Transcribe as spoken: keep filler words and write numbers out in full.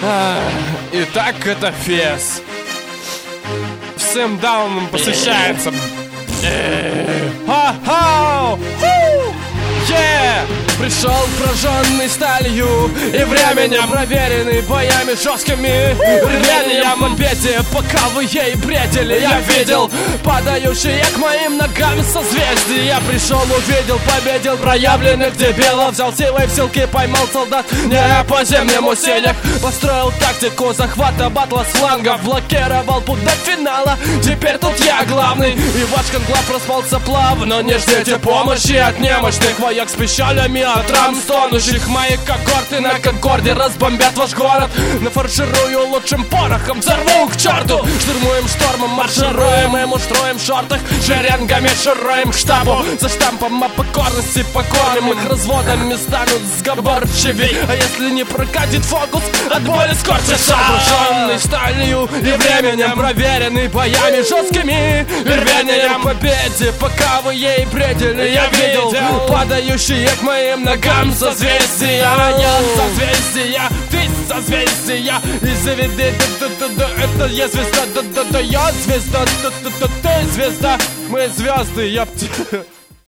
Итак, это фес. Всем дауном посвящается. Ха-ха! Yeah! Пришел прожженный сталью и временем, проверенный боями жесткими, рвением победе, пока вы ей бредили. Я видел падающие к моим ногам созвездия. Я пришел, увидел, победил проявленных дебилов. Взял силой в силки, поймал солдат не по зимним усилиях. Построил тактику захвата батла с флангов, блокировал путь до финала. Теперь тут я главный, и ваш конклав распался плавно. Не ждите помощи от немощных вояк с пищалями от рам стонущих. Мои когорты на конкорде разбомбят ваш город. Нафарширую лучшим порохом, взорву к черту. Штурмуем штормом, маршируем и устроим в шортах. Шеренгами шируем к штабу. За штампом о покорности покорим их разводами, станут сговорчивей. А если не прокатит фокус, от боли скорчишься. Вооруженный сталью и временем, проверенный боями жесткими, рвением победе, пока вы ей бредили. Я видел падающие к моим ногам созвездия. Я созвездия, ты созвездия. И заведи, это я звезда, да-да-да, я звезда, ты звезда. Мы звезды, я...